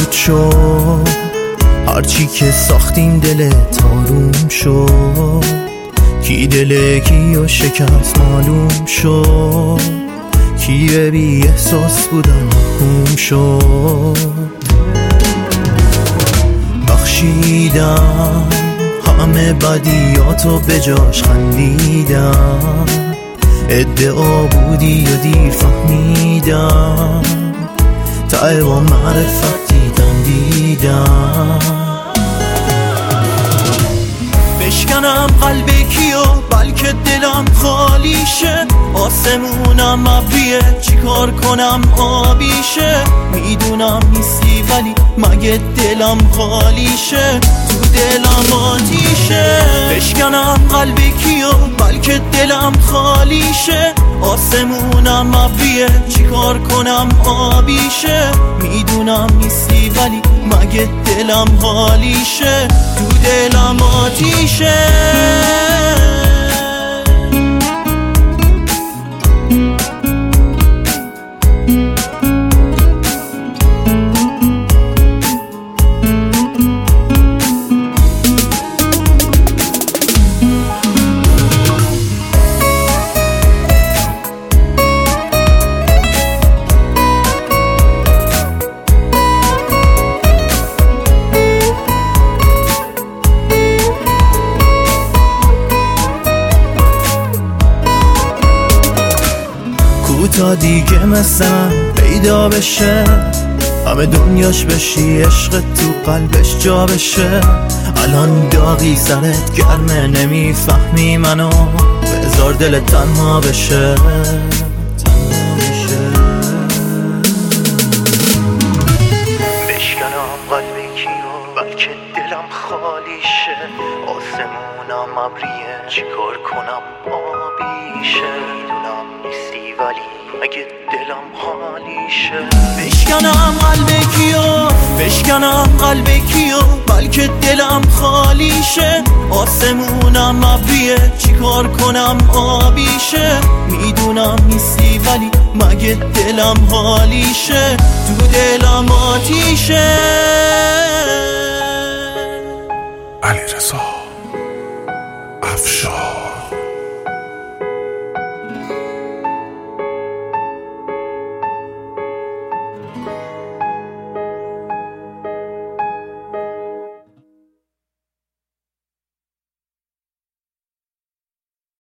نابود شد، هرچی که ساختیم دلت آروم شد. کی دل کیو شکست معلوم شد، کی بی احساس بودن محروم شد. بخشیدم همه بدیاتو به جاش خندیدم، ادعا بودی و دیر فهمیدم، ته با معرفت دیدم. بشکنم قلب کیو بلکه دلم خالی شه، آسمونم ابریه چیکار کنم آبیشه. میدونم نیستی ولی مگه دلم خالی شه، تو دلم آتیشه. بشکنم قلب کیو بلکه دلم خالی شه، آسمونم ابریه چیکار کنم آبیشه. میدونم نیستی ولی مگه دلم خالی شه، تو دلم آتیشه. تا دیگه مثل من پیدا بشه، همه دنیاش بشی عشق تو قلبش جا بشه. الان داغی سرت گرمه نمیفهمی منو، بذار دل تنها بشه. بشکنم قلب کیو بلکه دلم خالی شه، آسمونم ابریه چیکار کنم آبیشه. میدونم نیستی ولی اگه دلم حالیشه. بشکنم قلب کیو، بشکنم قلب کیو بلکه دلم خالیشه. آسمونم ابریه چیکار کنم آبیشه. میدونم نیستی ولی مگه دلم حالیشه، تو دلم آتیشه. علیرضا افشار.